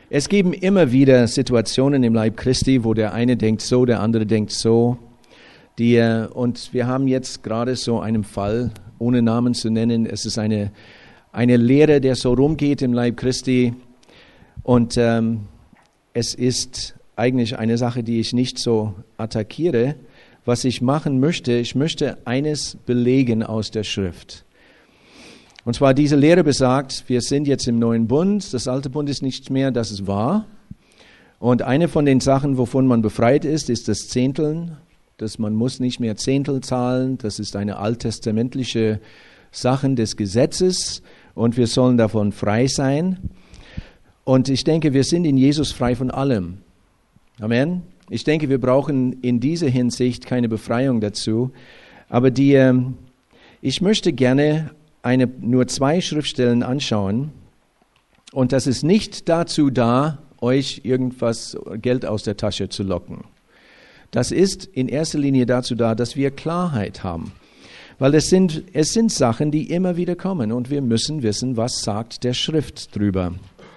Es geben immer wieder Situationen im Leib Christi, wo der eine denkt so, der andere denkt so. Und wir haben jetzt gerade so einen Fall, ohne Namen zu nennen. Es ist eine Lehre, der so rumgeht im Leib Christi. Und es ist eigentlich eine Sache, die ich nicht so attackiere. Was ich machen möchte, ich möchte eines belegen aus der Schrift. Und zwar diese Lehre besagt, wir sind jetzt im neuen Bund, das alte Bund ist nicht mehr, das ist wahr. Und eine von den Sachen, wovon man befreit ist das Zehnteln. Man muss nicht mehr Zehntel zahlen, das ist eine alttestamentliche Sache des Gesetzes und wir sollen davon frei sein. Und ich denke, wir sind in Jesus frei von allem. Amen. Ich denke, wir brauchen in dieser Hinsicht keine Befreiung dazu. Aber ich möchte gerne nur 2 Schriftstellen anschauen. Und das ist nicht dazu da, euch irgendwas Geld aus der Tasche zu locken. Das ist in erster Linie dazu da, dass wir Klarheit haben. Weil es sind Sachen, die immer wieder kommen und wir müssen wissen, was sagt der Schrift drüber.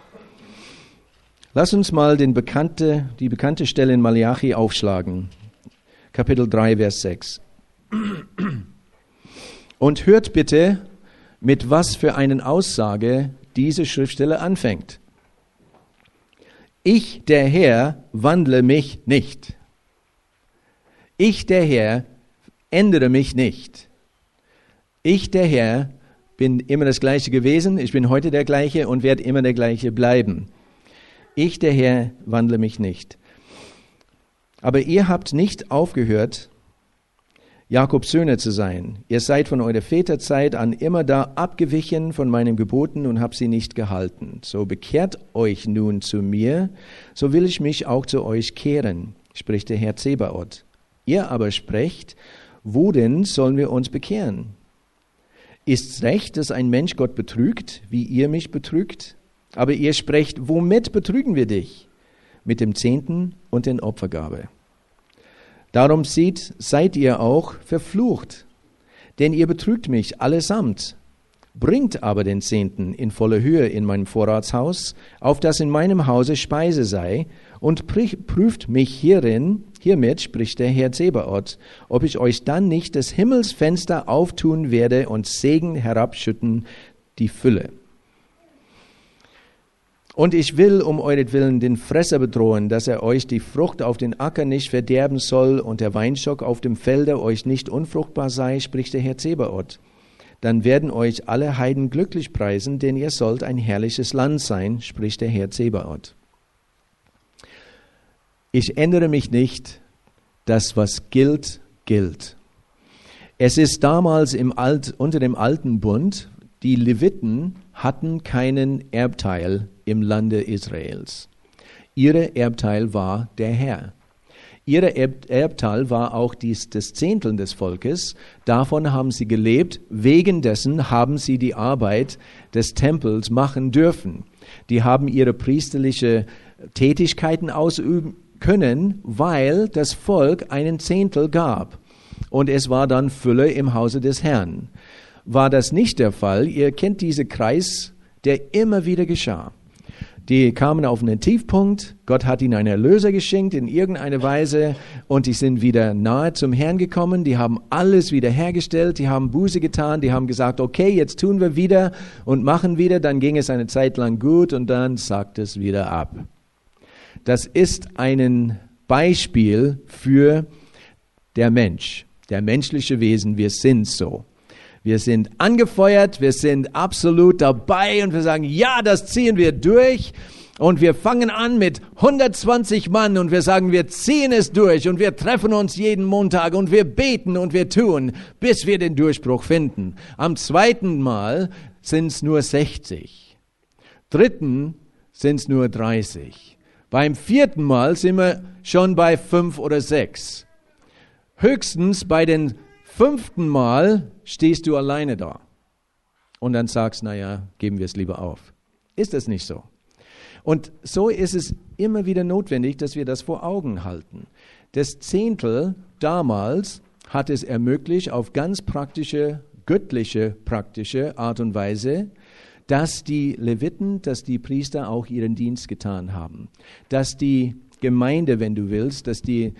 Lass uns mal die bekannte Stelle in Malachi aufschlagen. Kapitel 3, Vers 6. Und hört bitte, mit was für einer Aussage diese Schriftstelle anfängt. Ich, der Herr, wandle mich nicht. Ich, der Herr, ändere mich nicht. Ich, der Herr, bin immer das Gleiche gewesen, ich bin heute der Gleiche und werde immer der Gleiche bleiben. Ich, der Herr, wandle mich nicht. Aber ihr habt nicht aufgehört, Jakobs Söhne zu sein. Ihr seid von eurer Väterzeit an immer da abgewichen von meinen Geboten und habt sie nicht gehalten. So bekehrt euch nun zu mir, so will ich mich auch zu euch kehren, spricht der Herr Zebaoth. Ihr aber sprecht, wo denn sollen wir uns bekehren? Ist's recht, dass ein Mensch Gott betrügt, wie ihr mich betrügt? Aber ihr sprecht, womit betrügen wir dich? Mit dem Zehnten und den Opfergabe. Darum seid ihr auch verflucht, denn ihr betrügt mich allesamt. Bringt aber den Zehnten in voller Höhe in mein Vorratshaus, auf dass in meinem Hause Speise sei, und prüft mich hiermit, spricht der Herr Zebaoth, ob ich euch dann nicht das Himmelsfenster auftun werde und Segen herabschütten, die Fülle. Und ich will um euretwillen den Fresser bedrohen, dass er euch die Frucht auf den Acker nicht verderben soll und der Weinstock auf dem Felde euch nicht unfruchtbar sei, spricht der Herr Zebaoth. Dann werden euch alle Heiden glücklich preisen, denn ihr sollt ein herrliches Land sein, spricht der Herr Zebaoth. Ich ändere mich nicht, das was gilt, gilt. Es ist damals unter dem alten Bund, die Leviten hatten keinen Erbteil im Lande Israels. Ihr Erbteil war der Herr. Ihr Erbteil war auch das Zehntel des Volkes. Davon haben sie gelebt. Wegen dessen haben sie die Arbeit des Tempels machen dürfen. Die haben ihre priesterliche Tätigkeiten ausüben können, weil das Volk einen Zehntel gab. Und es war dann Fülle im Hause des Herrn. War das nicht der Fall? Ihr kennt diesen Kreis, der immer wieder geschah. Die kamen auf einen Tiefpunkt, Gott hat ihnen einen Erlöser geschenkt in irgendeiner Weise und die sind wieder nahe zum Herrn gekommen, die haben alles wieder hergestellt, die haben Buße getan, die haben gesagt, okay, jetzt tun wir wieder und machen wieder, dann ging es eine Zeit lang gut und dann sackt es wieder ab. Das ist ein Beispiel für der Mensch, der menschliche Wesen, wir sind so. Wir sind angefeuert, wir sind absolut dabei und wir sagen, ja, das ziehen wir durch. Und wir fangen an mit 120 Mann und wir sagen, wir ziehen es durch und wir treffen uns jeden Montag und wir beten und wir tun, bis wir den Durchbruch finden. Am zweiten Mal sind es nur 60. Dritten sind es nur 30. Beim vierten Mal sind wir schon bei 5 oder 6. Höchstens bei den 5. Mal stehst du alleine da und dann sagst, naja, geben wir es lieber auf. Ist das nicht so? Und so ist es immer wieder notwendig, dass wir das vor Augen halten. Das Zehntel damals hat es ermöglicht, auf ganz praktische, göttliche, praktische Art und Weise, dass die Leviten, dass die Priester auch ihren Dienst getan haben. Dass die Gemeinde, wenn du willst, dass die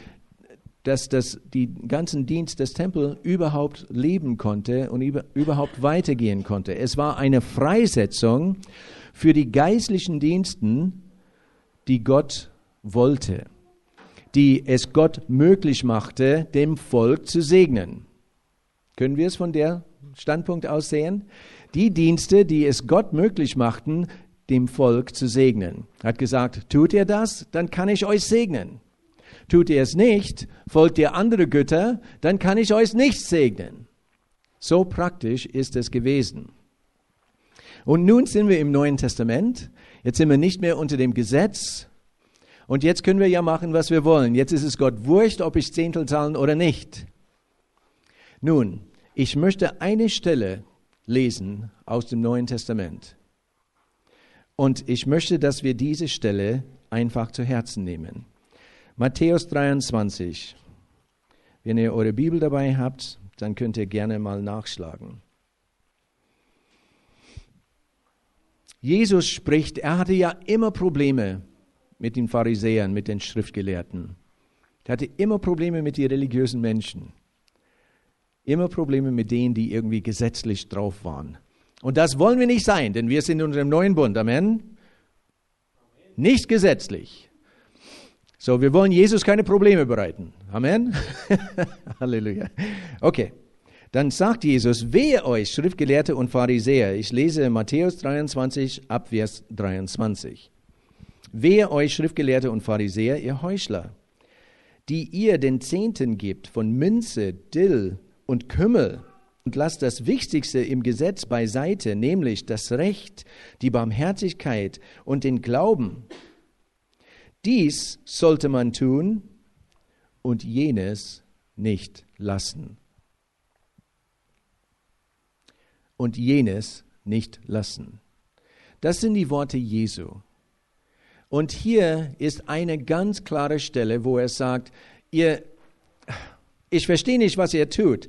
ganzen Dienst des Tempels überhaupt leben konnte und überhaupt weitergehen konnte. Es war eine Freisetzung für die geistlichen Diensten, die Gott wollte, die es Gott möglich machte, dem Volk zu segnen. Können wir es von der Standpunkt aus sehen? Die Dienste, die es Gott möglich machten, dem Volk zu segnen. Er hat gesagt, tut ihr das, dann kann ich euch segnen. Tut ihr es nicht, folgt ihr andere Götter, dann kann ich euch nicht segnen. So praktisch ist es gewesen. Und nun sind wir im Neuen Testament. Jetzt sind wir nicht mehr unter dem Gesetz. Und jetzt können wir ja machen, was wir wollen. Jetzt ist es Gott wurscht, ob ich Zehntel zahlen oder nicht. Nun, ich möchte eine Stelle lesen aus dem Neuen Testament. Und ich möchte, dass wir diese Stelle einfach zu Herzen nehmen. Matthäus 23. Wenn ihr eure Bibel dabei habt, dann könnt ihr gerne mal nachschlagen. Jesus spricht, er hatte ja immer Probleme mit den Pharisäern, mit den Schriftgelehrten. Er hatte immer Probleme mit den religiösen Menschen. Immer Probleme mit denen, die irgendwie gesetzlich drauf waren. Und das wollen wir nicht sein, denn wir sind in unserem neuen Bund. Amen? Nicht gesetzlich. So, wir wollen Jesus keine Probleme bereiten. Amen? Halleluja. Okay, dann sagt Jesus, wehe euch, Schriftgelehrte und Pharisäer. Ich lese Matthäus 23, ab Vers 23. Wehe euch, Schriftgelehrte und Pharisäer, ihr Heuchler, die ihr den Zehnten gebt von Münze, Dill und Kümmel und lasst das Wichtigste im Gesetz beiseite, nämlich das Recht, die Barmherzigkeit und den Glauben. Dies sollte man tun und jenes nicht lassen. Und jenes nicht lassen. Das sind die Worte Jesu. Und hier ist eine ganz klare Stelle, wo er sagt, ich verstehe nicht, was ihr tut.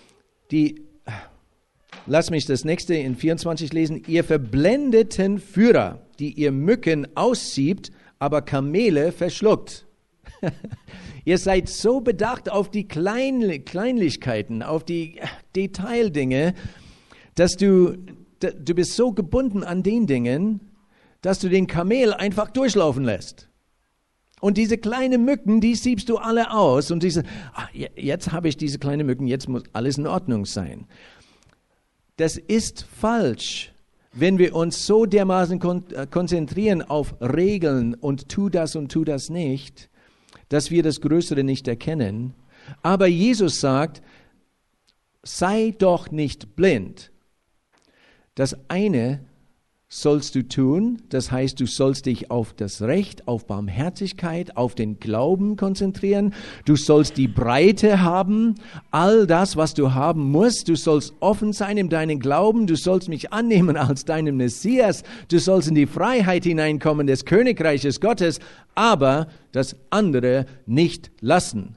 Lass mich das nächste in 24 lesen. Ihr verblendeten Führer, die ihr Mücken aussiebt, aber Kamele verschluckt. Ihr seid so bedacht auf die Kleinlichkeiten, auf die Detaildinge, dass du bist so gebunden an den Dingen, dass du den Kamel einfach durchlaufen lässt. Und diese kleinen Mücken, die siebst du alle aus. Und jetzt habe ich diese kleinen Mücken, jetzt muss alles in Ordnung sein. Das ist falsch, wenn wir uns so dermaßen konzentrieren auf Regeln und tu das nicht, dass wir das Größere nicht erkennen. Aber Jesus sagt, sei doch nicht blind. Das eine sollst du tun, das heißt, du sollst dich auf das Recht, auf Barmherzigkeit, auf den Glauben konzentrieren. Du sollst die Breite haben, all das, was du haben musst. Du sollst offen sein in deinem Glauben. Du sollst mich annehmen als deinen Messias. Du sollst in die Freiheit hineinkommen des Königreiches Gottes, aber das andere nicht lassen.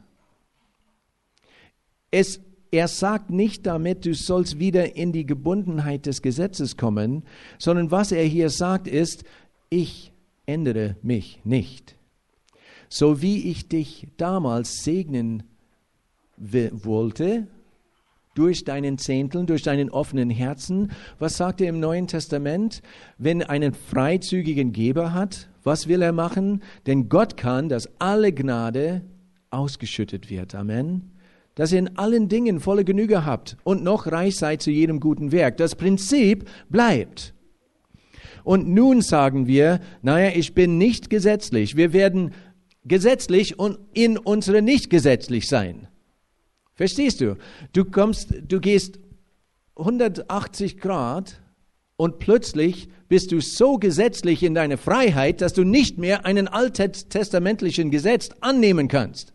Er sagt nicht damit, du sollst wieder in die Gebundenheit des Gesetzes kommen, sondern was er hier sagt ist, ich ändere mich nicht. So wie ich dich damals segnen wollte, durch deinen Zehnteln, durch deinen offenen Herzen, was sagt er im Neuen Testament? Wenn einen freizügigen Geber hat, was will er machen? Denn Gott kann, dass alle Gnade ausgeschüttet wird. Amen. Dass ihr in allen Dingen volle Genüge habt und noch reich seid zu jedem guten Werk. Das Prinzip bleibt. Und nun sagen wir, ich bin nicht gesetzlich. Wir werden gesetzlich und in unsere nicht gesetzlich sein. Verstehst du? Du gehst 180 Grad und plötzlich bist du so gesetzlich in deiner Freiheit, dass du nicht mehr einen alttestamentlichen Gesetz annehmen kannst.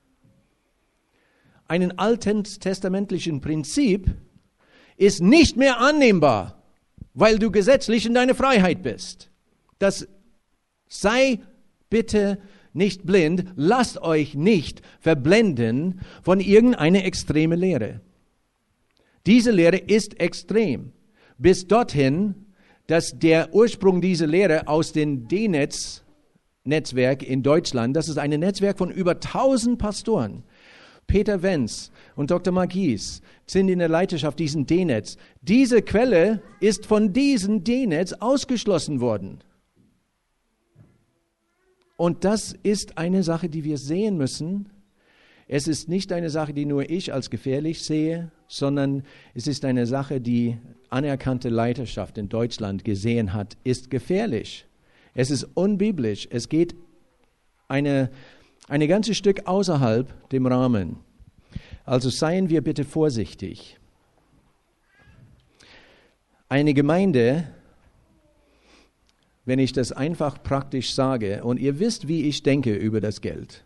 Einen alttestamentlichen Prinzip ist nicht mehr annehmbar, weil du gesetzlich in deiner Freiheit bist. Sei bitte nicht blind, lasst euch nicht verblenden von irgendeiner extremen Lehre. Diese Lehre ist extrem, bis dorthin, dass der Ursprung dieser Lehre aus dem D-Netzwerk in Deutschland, das ist ein Netzwerk von über 1000 Pastoren. Peter Wenz und Dr. Magis sind in der Leiterschaft diesen D-Netz. Diese Quelle ist von diesem D-Netz ausgeschlossen worden. Und das ist eine Sache, die wir sehen müssen. Es ist nicht eine Sache, die nur ich als gefährlich sehe, sondern es ist eine Sache, die anerkannte Leiterschaft in Deutschland gesehen hat, ist gefährlich. Es ist unbiblisch. Es geht ein ganzes Stück außerhalb dem Rahmen. Also seien wir bitte vorsichtig. Eine Gemeinde, wenn ich das einfach praktisch sage, und ihr wisst, wie ich denke über das Geld.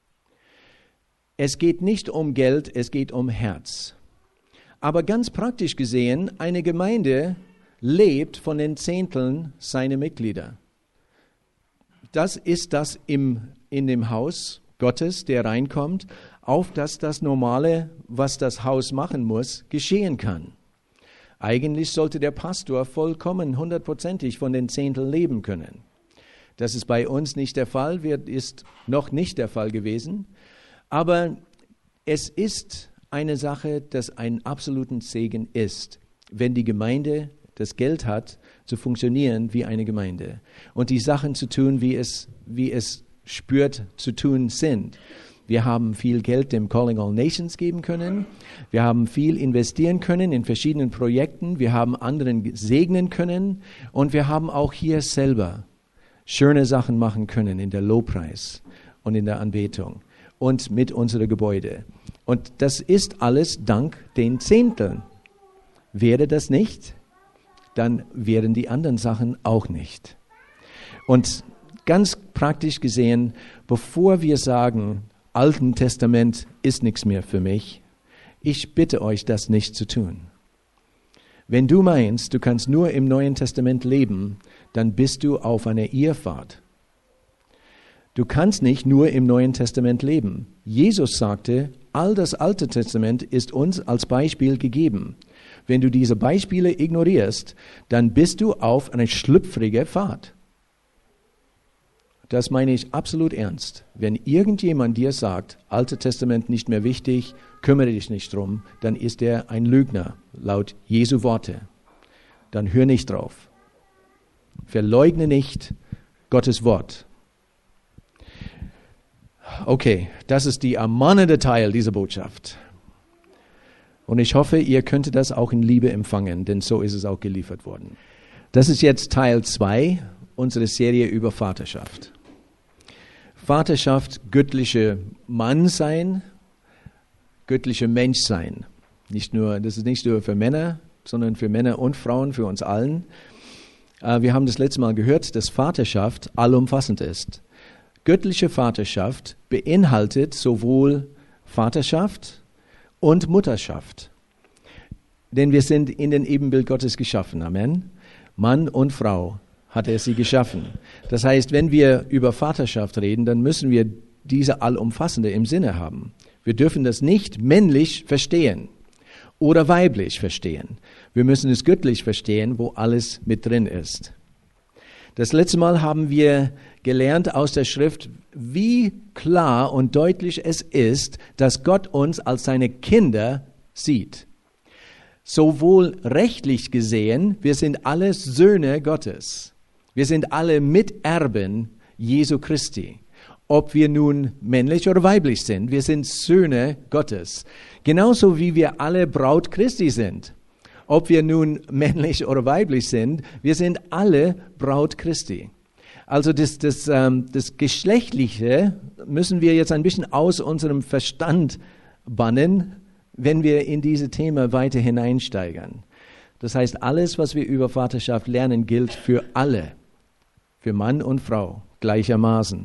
Es geht nicht um Geld, es geht um Herz. Aber ganz praktisch gesehen, eine Gemeinde lebt von den Zehnteln seiner Mitglieder. Das ist das in dem Haus Gottes, der reinkommt, auf dass das Normale, was das Haus machen muss, geschehen kann. Eigentlich sollte der Pastor vollkommen, 100%ig von den Zehnteln leben können. Das ist bei uns nicht der Fall, ist noch nicht der Fall gewesen. Aber es ist eine Sache, das ein absoluten Segen ist, wenn die Gemeinde das Geld hat, zu funktionieren wie eine Gemeinde und die Sachen zu tun, wie es spürt zu tun sind. Wir haben viel Geld dem Calling All Nations geben können. Wir haben viel investieren können in verschiedenen Projekten. Wir haben anderen segnen können. Und wir haben auch hier selber schöne Sachen machen können in der Lobpreis und in der Anbetung und mit unseren Gebäude. Und das ist alles dank den Zehnteln. Wäre das nicht, dann wären die anderen Sachen auch nicht. Und ganz praktisch gesehen, bevor wir sagen, Alten Testament ist nichts mehr für mich, ich bitte euch, das nicht zu tun. Wenn du meinst, du kannst nur im Neuen Testament leben, dann bist du auf einer Irrfahrt. Du kannst nicht nur im Neuen Testament leben. Jesus sagte, all das Alte Testament ist uns als Beispiel gegeben. Wenn du diese Beispiele ignorierst, dann bist du auf einer schlüpfrigen Pfad. Das meine ich absolut ernst. Wenn irgendjemand dir sagt, Alte Testament nicht mehr wichtig, kümmere dich nicht drum, dann ist er ein Lügner, laut Jesu Worte. Dann hör nicht drauf. Verleugne nicht Gottes Wort. Okay, das ist der ermahnende Teil dieser Botschaft. Und ich hoffe, ihr könntet das auch in Liebe empfangen, denn so ist es auch geliefert worden. Das ist jetzt Teil 2 unserer Serie über Vaterschaft. Vaterschaft, göttliche Mannsein, göttliche Menschsein. Das ist nicht nur für Männer, sondern für Männer und Frauen, für uns allen. Wir haben das letzte Mal gehört, dass Vaterschaft allumfassend ist. Göttliche Vaterschaft beinhaltet sowohl Vaterschaft und Mutterschaft. Denn wir sind in den Ebenbild Gottes geschaffen. Amen. Mann und Frau hat er sie geschaffen. Das heißt, wenn wir über Vaterschaft reden, dann müssen wir diese allumfassende im Sinne haben. Wir dürfen das nicht männlich verstehen oder weiblich verstehen. Wir müssen es göttlich verstehen, wo alles mit drin ist. Das letzte Mal haben wir gelernt aus der Schrift, wie klar und deutlich es ist, dass Gott uns als seine Kinder sieht. Sowohl rechtlich gesehen, wir sind alle Söhne Gottes. Wir sind alle Miterben Jesu Christi. Ob wir nun männlich oder weiblich sind, wir sind Söhne Gottes. Genauso wie wir alle Braut Christi sind. Ob wir nun männlich oder weiblich sind, wir sind alle Braut Christi. Also das Geschlechtliche müssen wir jetzt ein bisschen aus unserem Verstand bannen, wenn wir in diese Themen weiter hineinsteigern. Das heißt, alles, was wir über Vaterschaft lernen, gilt für alle, für Mann und Frau gleichermaßen.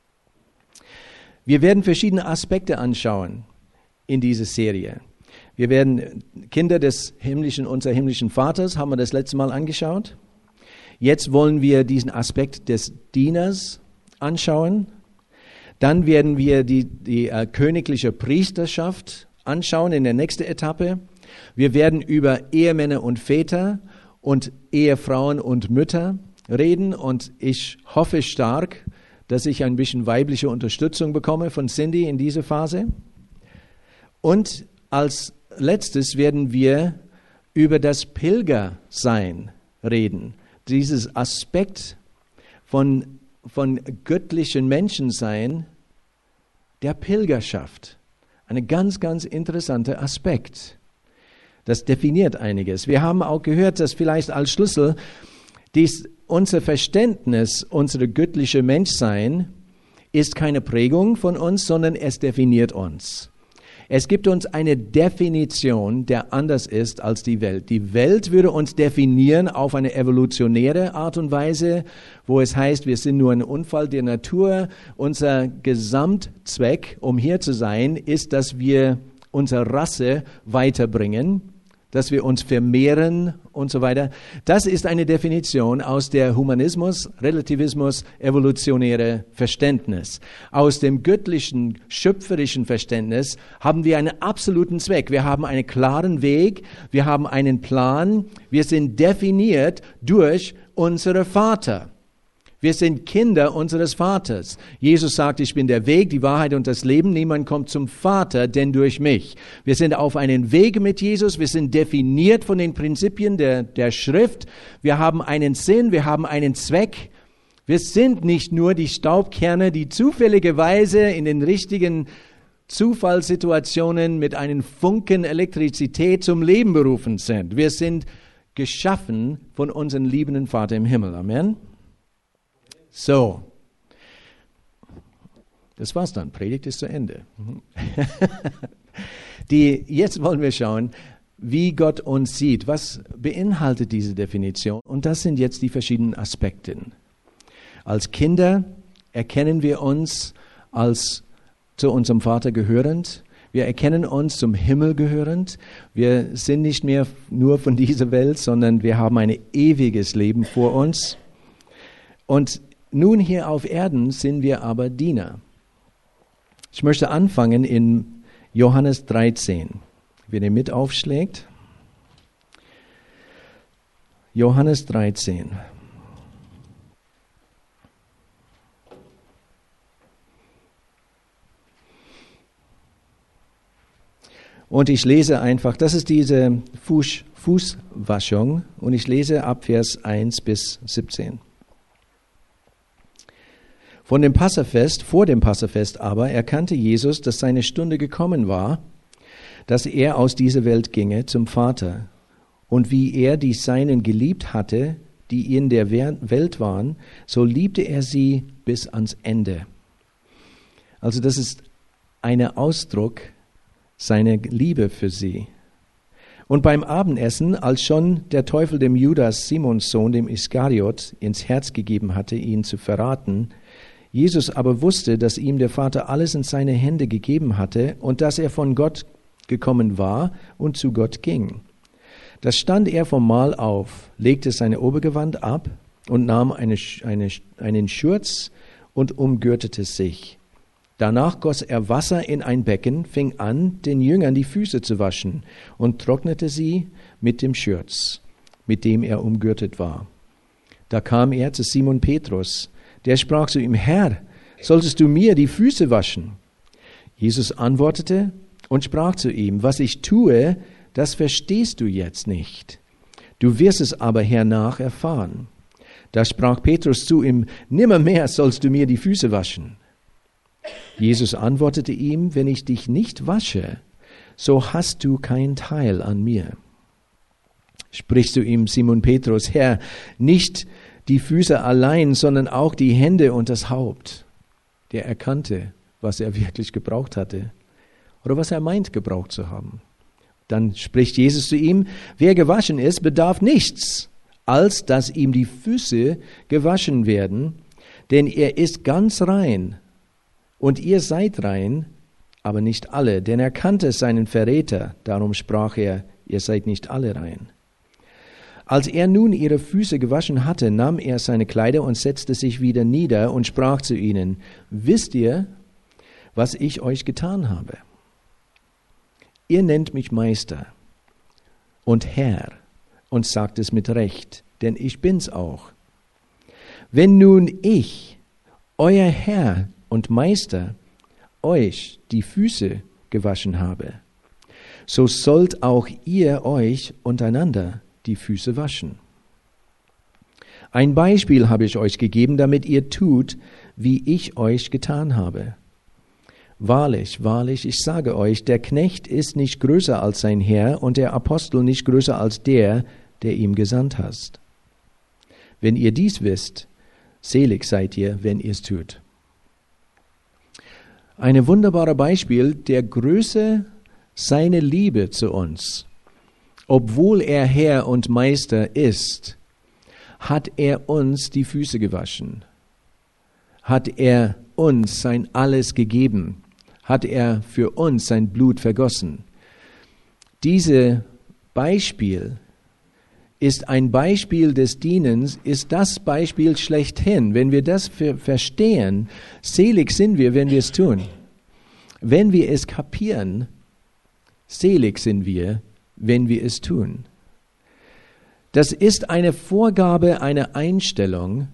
Wir werden verschiedene Aspekte anschauen in dieser Serie. Wir werden Kinder unseres himmlischen Vaters, haben wir das letzte Mal angeschaut. Jetzt wollen wir diesen Aspekt des Dieners anschauen. Dann werden wir die königliche Priesterschaft anschauen in der nächsten Etappe. Wir werden über Ehemänner und Väter und Ehefrauen und Mütter reden. Und ich hoffe stark, dass ich ein bisschen weibliche Unterstützung bekomme von Cindy in dieser Phase. Und als letztes werden wir über das Pilgersein reden. Dieses Aspekt von göttlichen Menschensein, der Pilgerschaft. Ein ganz, ganz interessanter Aspekt. Das definiert einiges. Wir haben auch gehört, dass vielleicht als Schlüssel unser Verständnis, unser göttliches Menschsein ist keine Prägung von uns, sondern es definiert uns. Es gibt uns eine Definition, der anders ist als die Welt. Die Welt würde uns definieren auf eine evolutionäre Art und Weise, wo es heißt, wir sind nur ein Unfall der Natur. Unser Gesamtzweck, um hier zu sein, ist, dass wir unsere Rasse weiterbringen, dass wir uns vermehren und so weiter. Das ist eine Definition aus der Humanismus, Relativismus, evolutionäre Verständnis. Aus dem göttlichen, schöpferischen Verständnis haben wir einen absoluten Zweck. Wir haben einen klaren Weg, wir haben einen Plan, wir sind definiert durch unseren Vater. Wir sind Kinder unseres Vaters. Jesus sagt, ich bin der Weg, die Wahrheit und das Leben. Niemand kommt zum Vater, denn durch mich. Wir sind auf einem Weg mit Jesus. Wir sind definiert von den Prinzipien der Schrift. Wir haben einen Sinn, wir haben einen Zweck. Wir sind nicht nur die Staubkerne, die zufälligerweise in den richtigen Zufallssituationen mit einem Funken Elektrizität zum Leben berufen sind. Wir sind geschaffen von unserem liebenden Vater im Himmel. Amen. So, das war's dann. Predigt ist zu Ende. Jetzt wollen wir schauen, wie Gott uns sieht. Was beinhaltet diese Definition? Und das sind jetzt die verschiedenen Aspekte. Als Kinder erkennen wir uns als zu unserem Vater gehörend. Wir erkennen uns zum Himmel gehörend. Wir sind nicht mehr nur von dieser Welt, sondern wir haben ein ewiges Leben vor uns. Und nun hier auf Erden sind wir aber Diener. Ich möchte anfangen in Johannes 13. Wenn ihr mit aufschlägt. Johannes 13. Und ich lese einfach, das ist diese Fußwaschung, und ich lese ab Vers 1 bis 17. Vor dem Passafest aber erkannte Jesus, dass seine Stunde gekommen war, dass er aus dieser Welt ginge zum Vater. Und wie er die Seinen geliebt hatte, die in der Welt waren, so liebte er sie bis ans Ende. Also das ist ein Ausdruck seiner Liebe für sie. Und beim Abendessen, als schon der Teufel dem Judas, Simons Sohn, dem Iskariot, ins Herz gegeben hatte, ihn zu verraten, Jesus aber wusste, dass ihm der Vater alles in seine Hände gegeben hatte und dass er von Gott gekommen war und zu Gott ging. Da stand er vom Mahl auf, legte seine Obergewand ab und nahm einen Schurz und umgürtete sich. Danach goss er Wasser in ein Becken, fing an, den Jüngern die Füße zu waschen und trocknete sie mit dem Schurz, mit dem er umgürtet war. Da kam er zu Simon Petrus. Der sprach zu ihm: Herr, solltest du mir die Füße waschen? Jesus antwortete und sprach zu ihm: Was ich tue, das verstehst du jetzt nicht. Du wirst es aber hernach erfahren. Da sprach Petrus zu ihm: Nimmermehr sollst du mir die Füße waschen. Jesus antwortete ihm: Wenn ich dich nicht wasche, so hast du keinen Teil an mir. Sprichst du ihm, Simon Petrus: Herr, nicht die Füße allein, sondern auch die Hände und das Haupt. Der erkannte, was er wirklich gebraucht hatte oder was er meint gebraucht zu haben. Dann spricht Jesus zu ihm: Wer gewaschen ist, bedarf nichts, als dass ihm die Füße gewaschen werden, denn er ist ganz rein. Und ihr seid rein, aber nicht alle, denn er kannte seinen Verräter. Darum sprach er: Ihr seid nicht alle rein. Als er nun ihre Füße gewaschen hatte, nahm er seine Kleider und setzte sich wieder nieder und sprach zu ihnen: Wisst ihr, was ich euch getan habe? Ihr nennt mich Meister und Herr, und sagt es mit Recht, denn ich bin's auch. Wenn nun ich, euer Herr und Meister, euch die Füße gewaschen habe, so sollt auch ihr euch untereinander die Füße waschen. Ein Beispiel habe ich euch gegeben, damit ihr tut, wie ich euch getan habe. Wahrlich, wahrlich, ich sage euch, der Knecht ist nicht größer als sein Herr und der Apostel nicht größer als der ihm gesandt hat. Wenn ihr dies wisst, selig seid ihr, wenn ihr es tut. Ein wunderbares Beispiel der Größe seiner Liebe zu uns. Obwohl er Herr und Meister ist, hat er uns die Füße gewaschen. Hat er uns sein Alles gegeben. Hat er für uns sein Blut vergossen. Dieses Beispiel ist ein Beispiel des Dienens, ist das Beispiel schlechthin. Wenn wir das verstehen, selig sind wir, wenn wir es tun. Wenn wir es kapieren, selig sind wir, wenn wir es tun. Das ist eine Vorgabe, eine Einstellung,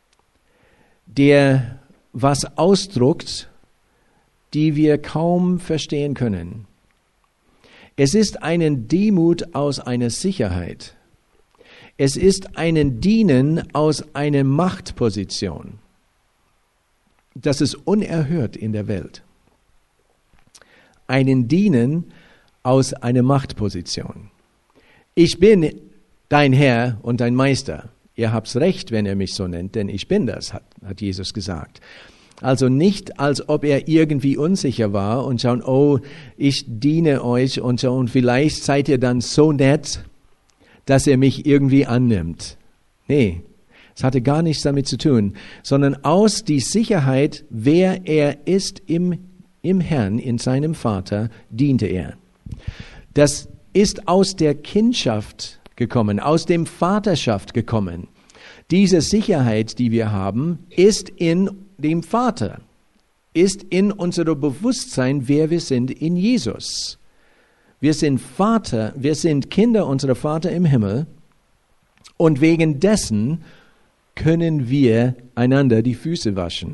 der was ausdrückt, die wir kaum verstehen können. Es ist eine Demut aus einer Sicherheit. Es ist ein Dienen aus einer Machtposition. Das ist unerhört in der Welt. Einen Dienen aus einer Machtposition. Ich bin dein Herr und dein Meister. Ihr habt's recht, wenn ihr mich so nennt, denn ich bin das, hat Jesus gesagt. Also nicht, als ob er irgendwie unsicher war und schauen, oh, ich diene euch und so, und vielleicht seid ihr dann so nett, dass er mich irgendwie annimmt. Nee, es hatte gar nichts damit zu tun, sondern aus die Sicherheit, wer er ist im Herrn, in seinem Vater, diente er. Das ist aus der Kindschaft gekommen, aus dem Vaterschaft gekommen. Diese Sicherheit, die wir haben, ist in dem Vater, ist in unserem Bewusstsein, wer wir sind in Jesus. Wir sind Kinder unserer Vater im Himmel und wegen dessen können wir einander die Füße waschen.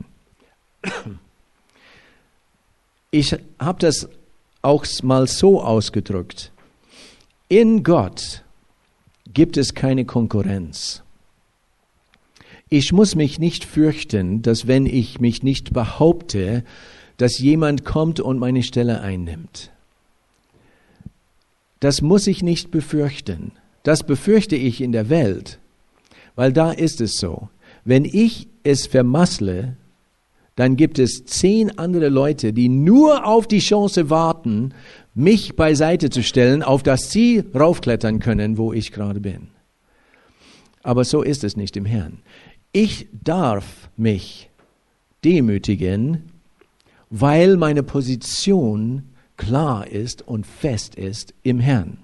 Ich habe das auch mal so ausgedrückt. In Gott gibt es keine Konkurrenz. Ich muss mich nicht fürchten, dass wenn ich mich nicht behaupte, dass jemand kommt und meine Stelle einnimmt. Das muss ich nicht befürchten. Das befürchte ich in der Welt, weil da ist es so. Wenn ich es vermassle, dann gibt es 10 andere Leute, die nur auf die Chance warten, mich beiseite zu stellen, auf dass sie raufklettern können, wo ich gerade bin. Aber so ist es nicht im Herrn. Ich darf mich demütigen, weil meine Position klar ist und fest ist im Herrn.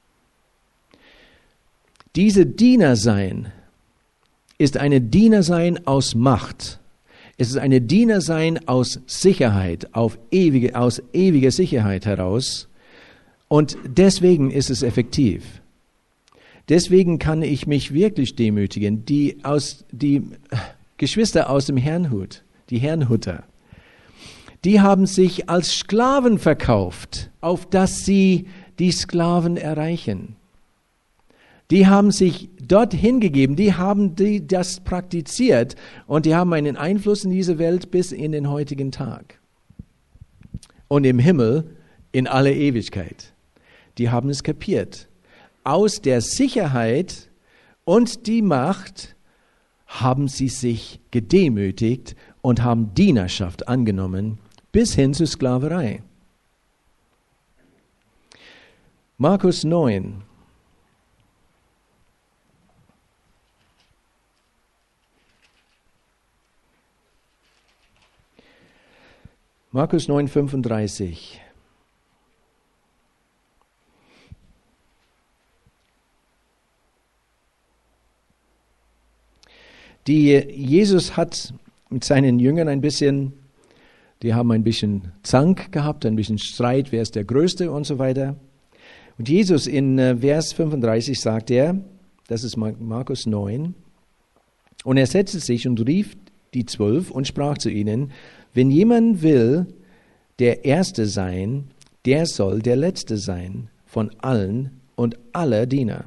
Diese Dienersein ist eine Dienersein aus Macht. Es ist eine Dienersein aus Sicherheit, aus ewiger Sicherheit heraus. Und deswegen ist es effektiv. Deswegen kann ich mich wirklich demütigen. Die Geschwister aus dem Herrnhut, die Herrnhuter, die haben sich als Sklaven verkauft, auf dass sie die Sklaven erreichen. Die haben sich dorthin gegeben, die haben das praktiziert und die haben einen Einfluss in diese Welt bis in den heutigen Tag. Und im Himmel in alle Ewigkeit. Die haben es kapiert. Aus der Sicherheit und die Macht haben sie sich gedemütigt und haben Dienerschaft angenommen bis hin zur Sklaverei. Markus 9. Markus 9, 35. Jesus hat mit seinen Jüngern die haben ein bisschen Zank gehabt, ein bisschen Streit, wer ist der Größte und so weiter. Und Jesus in Vers 35 sagt er, das ist Markus 9, und er setzte sich und rief die 12 und sprach zu ihnen, wenn jemand will der Erste sein, der soll der Letzte sein von allen und aller Diener.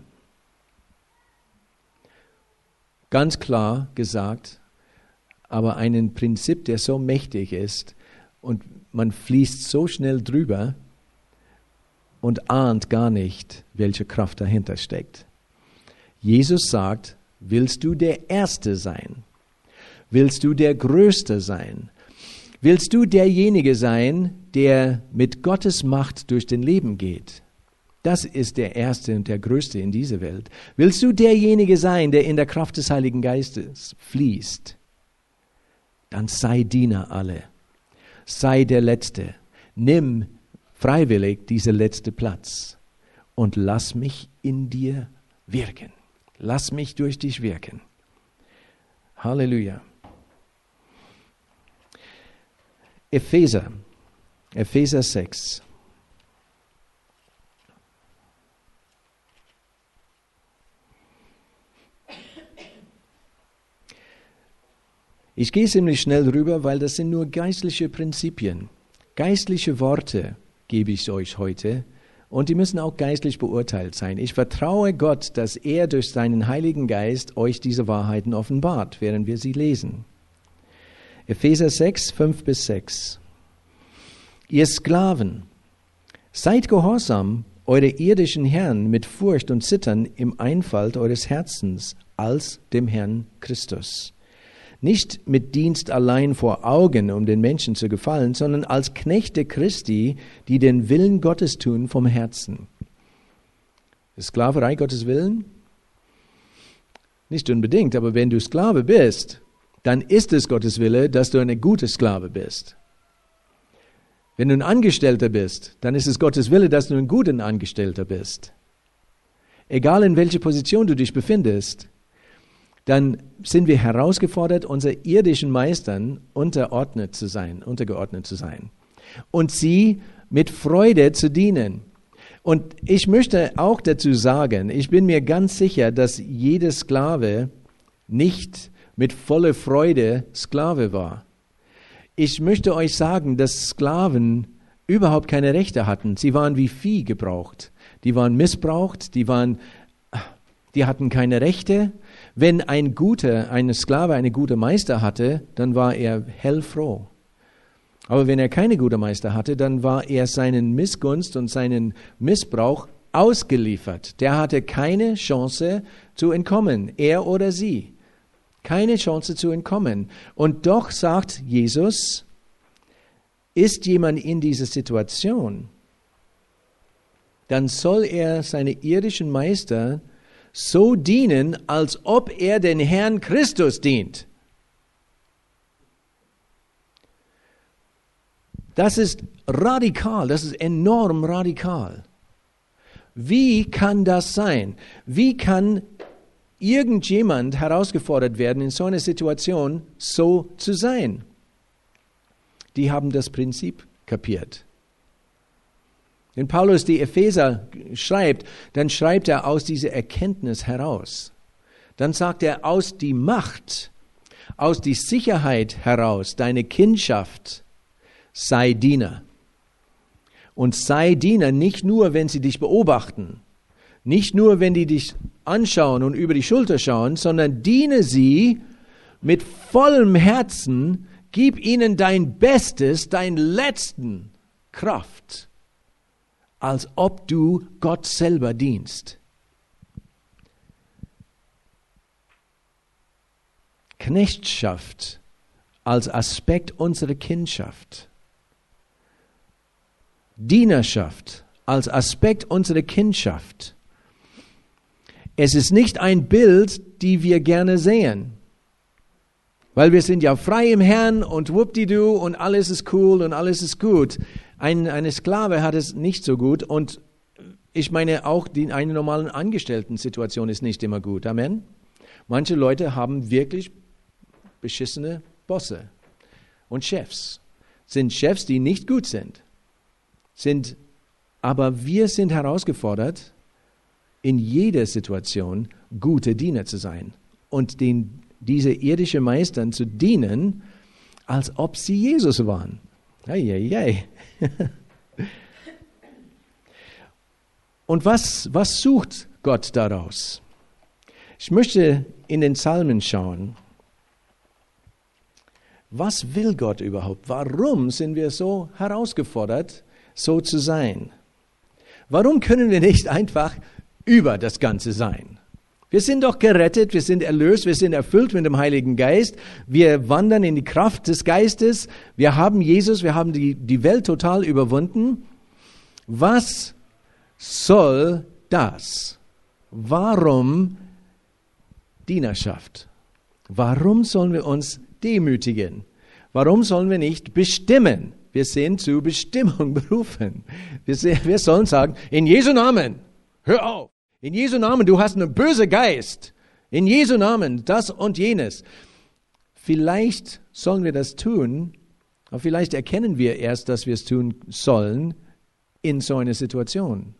Ganz klar gesagt, aber ein Prinzip, der so mächtig ist und man fließt so schnell drüber und ahnt gar nicht, welche Kraft dahinter steckt. Jesus sagt, willst du der Erste sein? Willst du der Größte sein? Willst du derjenige sein, der mit Gottes Macht durch den Leben geht? Das ist der Erste und der Größte in dieser Welt. Willst du derjenige sein, der in der Kraft des Heiligen Geistes fließt? Dann sei Diener alle. Sei der Letzte. Nimm freiwillig diesen letzten Platz und lass mich in dir wirken. Lass mich durch dich wirken. Halleluja. Epheser 6. Ich gehe ziemlich schnell rüber, weil das sind nur geistliche Prinzipien. Geistliche Worte gebe ich euch heute und die müssen auch geistlich beurteilt sein. Ich vertraue Gott, dass er durch seinen Heiligen Geist euch diese Wahrheiten offenbart, während wir sie lesen. Epheser 6, 5-6. Ihr Sklaven, seid gehorsam eure irdischen Herren mit Furcht und Zittern im Einfalt eures Herzens als dem Herrn Christus. Nicht mit Dienst allein vor Augen, um den Menschen zu gefallen, sondern als Knechte Christi, die den Willen Gottes tun vom Herzen. Ist Sklaverei Gottes Willen? Nicht unbedingt, aber wenn du Sklave bist, dann ist es Gottes Wille, dass du eine gute Sklave bist. Wenn du ein Angestellter bist, dann ist es Gottes Wille, dass du ein guter Angestellter bist. Egal in welcher Position du dich befindest, dann sind wir herausgefordert, unseren irdischen Meistern untergeordnet zu sein und sie mit Freude zu dienen. Und ich möchte auch dazu sagen, ich bin mir ganz sicher, dass jeder Sklave nicht mit voller Freude Sklave war. Ich möchte euch sagen, dass Sklaven überhaupt keine Rechte hatten. Sie waren wie Vieh gebraucht. Die waren missbraucht, die hatten keine Rechte. Wenn ein Sklave einen guten Meister hatte, dann war er hellfroh. Aber wenn er keine guten Meister hatte, dann war er seinen Missgunst und seinen Missbrauch ausgeliefert. Der hatte keine Chance zu entkommen, er oder sie. Keine Chance zu entkommen. Und doch sagt Jesus, ist jemand in dieser Situation, dann soll er seine irdischen Meister so dienen, als ob er den Herrn Christus dient. Das ist radikal, das ist enorm radikal. Wie kann das sein? Wie kann irgendjemand herausgefordert werden, in so einer Situation so zu sein? Die haben das Prinzip kapiert. Wenn Paulus die Epheser schreibt, dann schreibt er aus dieser Erkenntnis heraus. Dann sagt er aus die Macht, aus die Sicherheit heraus, deine Kindschaft, sei Diener. Und sei Diener nicht nur, wenn sie dich beobachten, nicht nur, wenn die dich anschauen und über die Schulter schauen, sondern diene sie mit vollem Herzen, gib ihnen dein Bestes, dein letzten Kraft, als ob du Gott selber dienst. Knechtschaft als Aspekt unserer Kindschaft. Dienerschaft als Aspekt unserer Kindschaft. Es ist nicht ein Bild, die wir gerne sehen. Weil wir sind ja frei im Herrn und wuppdidu und alles ist cool und alles ist gut. Eine Sklave hat es nicht so gut und ich meine auch eine normale Angestellten-Situation ist nicht immer gut. Amen. Manche Leute haben wirklich beschissene Bosse und Chefs. Sind Chefs, die nicht gut sind. Sind Aber wir sind herausgefordert, in jeder Situation gute Diener zu sein und diese irdischen Meistern zu dienen, als ob sie Jesus waren. Eieiei. Und was sucht Gott daraus? Ich möchte in den Psalmen schauen. Was will Gott überhaupt? Warum sind wir so herausgefordert, so zu sein? Warum können wir nicht einfach über das Ganze sein? Wir sind doch gerettet, wir sind erlöst, wir sind erfüllt mit dem Heiligen Geist. Wir wandern in die Kraft des Geistes. Wir haben Jesus, wir haben die Welt total überwunden. Was soll das? Warum Dienerschaft? Warum sollen wir uns demütigen? Warum sollen wir nicht bestimmen? Wir sind zur Bestimmung berufen. Wir sollen sagen, in Jesu Namen, hör auf. In Jesu Namen, du hast einen bösen Geist. In Jesu Namen, das und jenes. Vielleicht sollen wir das tun, aber vielleicht erkennen wir erst, dass wir es tun sollen in so einer Situation.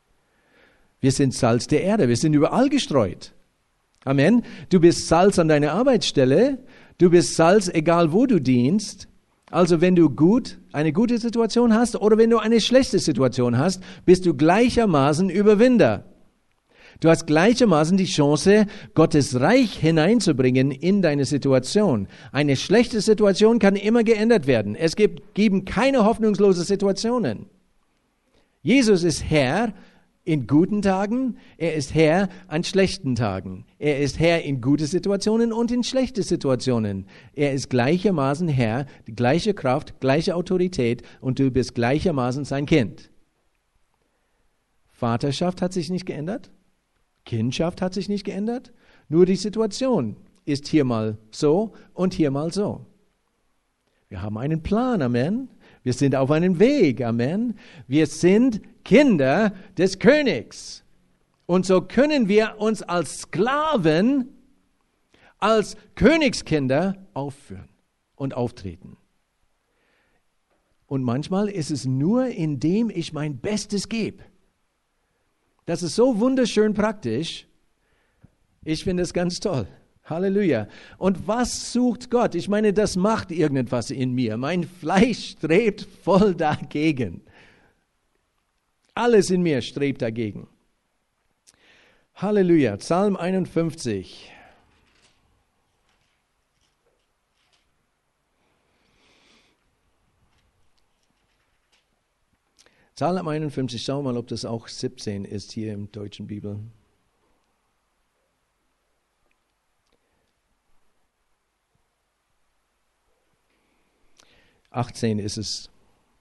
Wir sind Salz der Erde, wir sind überall gestreut. Amen. Du bist Salz an deiner Arbeitsstelle, du bist Salz, egal wo du dienst. Also wenn du eine gute Situation hast oder wenn du eine schlechte Situation hast, bist du gleichermaßen Überwinder. Du hast gleichermaßen die Chance, Gottes Reich hineinzubringen in deine Situation. Eine schlechte Situation kann immer geändert werden. Es geben keine hoffnungslosen Situationen. Jesus ist Herr in guten Tagen, er ist Herr an schlechten Tagen. Er ist Herr in gute Situationen und in schlechte Situationen. Er ist gleichermaßen Herr, die gleiche Kraft, gleiche Autorität und du bist gleichermaßen sein Kind. Vaterschaft hat sich nicht geändert. Kindschaft hat sich nicht geändert, nur die Situation ist hier mal so und hier mal so. Wir haben einen Plan, Amen. Wir sind auf einem Weg, Amen. Wir sind Kinder des Königs. Und so können wir uns als Sklaven, als Königskinder aufführen und auftreten. Und manchmal ist es nur, indem ich mein Bestes gebe. Das ist so wunderschön praktisch. Ich finde es ganz toll. Halleluja. Und was sucht Gott? Ich meine, das macht irgendwas in mir. Mein Fleisch strebt voll dagegen. Alles in mir strebt dagegen. Halleluja. Psalm 51. Psalm 51, schau mal, ob das auch 17 ist hier im deutschen Bibel. (18) ist es.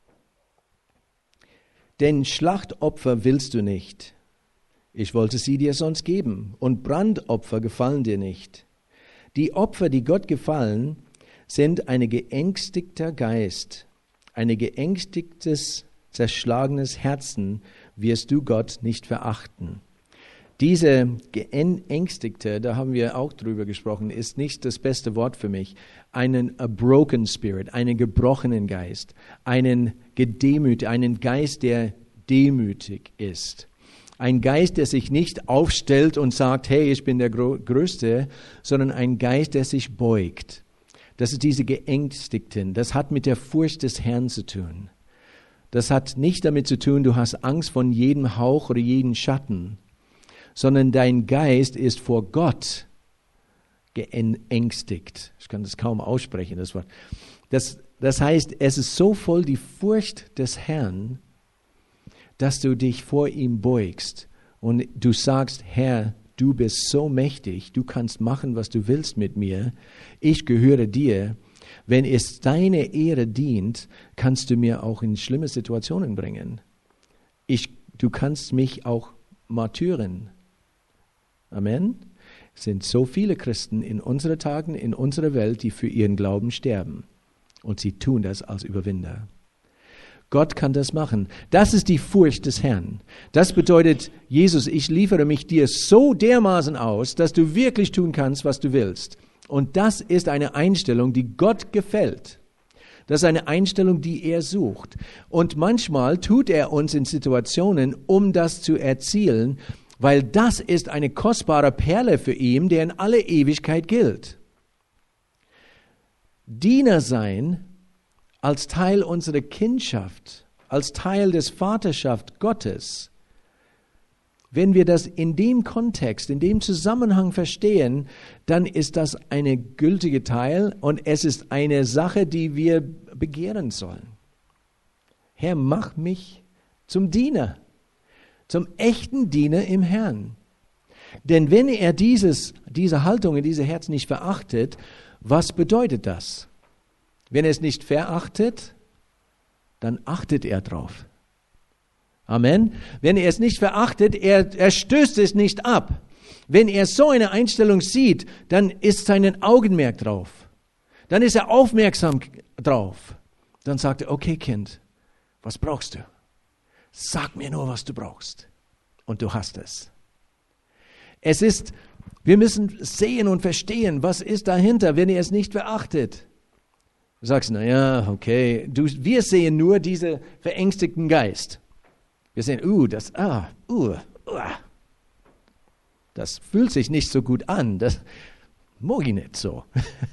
Denn Schlachtopfer willst du nicht. Ich wollte sie dir sonst geben. Und Brandopfer gefallen dir nicht. Die Opfer, die Gott gefallen, sind ein geängstigter Geist, ein geängstigtes zerschlagenes Herzen wirst du Gott nicht verachten. Diese geängstigte, da haben wir auch drüber gesprochen, ist nicht das beste Wort für mich. A broken spirit, einen gebrochenen Geist, einen Geist, der demütig ist. Ein Geist, der sich nicht aufstellt und sagt, hey, ich bin der Größte, sondern ein Geist, der sich beugt. Das ist diese Geängstigten. Das hat mit der Furcht des Herrn zu tun. Das hat nicht damit zu tun, du hast Angst von jedem Hauch oder jedem Schatten, sondern dein Geist ist vor Gott geängstigt. Ich kann das kaum aussprechen, das Wort. Das heißt, es ist so voll die Furcht des Herrn, dass du dich vor ihm beugst und du sagst, Herr, du bist so mächtig, du kannst machen, was du willst mit mir, ich gehöre dir. Wenn es deine Ehre dient, kannst du mir auch in schlimme Situationen bringen. Du kannst mich auch martyren. Amen. Es sind so viele Christen in unseren Tagen, in unserer Welt, die für ihren Glauben sterben. Und sie tun das als Überwinder. Gott kann das machen. Das ist die Furcht des Herrn. Das bedeutet, Jesus, ich liefere mich dir so dermaßen aus, dass du wirklich tun kannst, was du willst. Und das ist eine Einstellung, die Gott gefällt. Das ist eine Einstellung, die er sucht. Und manchmal tut er uns in Situationen, um das zu erzielen, weil das ist eine kostbare Perle für ihn, der in alle Ewigkeit gilt. Diener sein als Teil unserer Kindschaft, als Teil des Vaterschaft Gottes. Wenn wir das in dem Kontext, in dem Zusammenhang verstehen, dann ist das eine gültige Teil und es ist eine Sache, die wir begehren sollen. Herr, mach mich zum Diener, zum echten Diener im Herrn. Denn wenn er diese Haltung in diesem Herz nicht verachtet, was bedeutet das? Wenn er es nicht verachtet, dann achtet er drauf. Amen. Wenn er es nicht verachtet, er stößt es nicht ab. Wenn er so eine Einstellung sieht, dann ist sein Augenmerk drauf. Dann ist er aufmerksam drauf. Dann sagt er, okay Kind, was brauchst du? Sag mir nur, was du brauchst. Und du hast es. Wir müssen sehen und verstehen, was ist dahinter, wenn er es nicht verachtet. Du sagst, naja, okay, wir sehen nur diesen verängstigten Geist. Wir sehen, das fühlt sich nicht so gut an, das mag ich nicht so.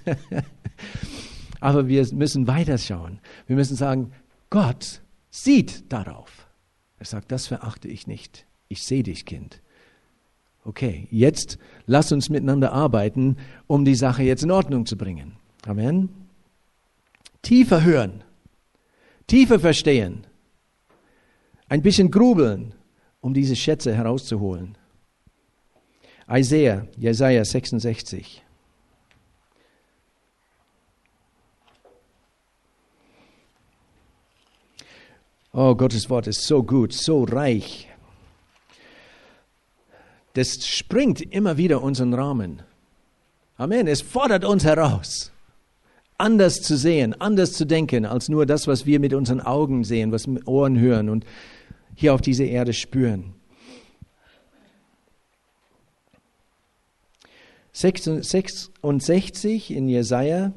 Aber wir müssen weiterschauen. Wir müssen sagen, Gott sieht darauf. Er sagt, das verachte ich nicht. Ich sehe dich, Kind. Okay, jetzt lass uns miteinander arbeiten, um die Sache jetzt in Ordnung zu bringen. Amen. Tiefer hören, tiefer verstehen, ein bisschen grubeln, um diese Schätze herauszuholen. Jesaja 66. Oh, Gottes Wort ist so gut, so reich. Das springt immer wieder unseren Rahmen. Amen, es fordert uns heraus, anders zu sehen, anders zu denken, als nur das, was wir mit unseren Augen sehen, was wir mit Ohren hören und hier auf dieser Erde spüren. 66 in Jesaja.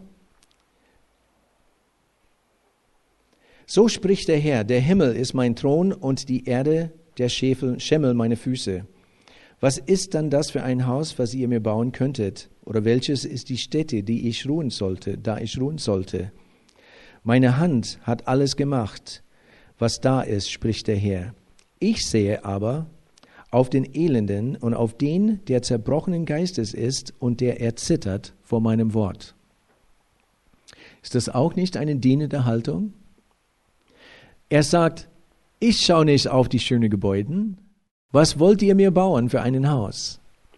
So spricht der Herr, der Himmel ist mein Thron und die Erde der Schemel meine Füße. Was ist dann das für ein Haus, was ihr mir bauen könntet? Oder welches ist die Stätte, da ich ruhen sollte? Meine Hand hat alles gemacht, was da ist, spricht der Herr. Ich sehe aber auf den Elenden und auf den, der zerbrochenen Geistes ist und der erzittert vor meinem Wort. Ist das auch nicht eine dienende Haltung? Er sagt, ich schaue nicht auf die schönen Gebäude. Was wollt ihr mir bauen für ein Haus?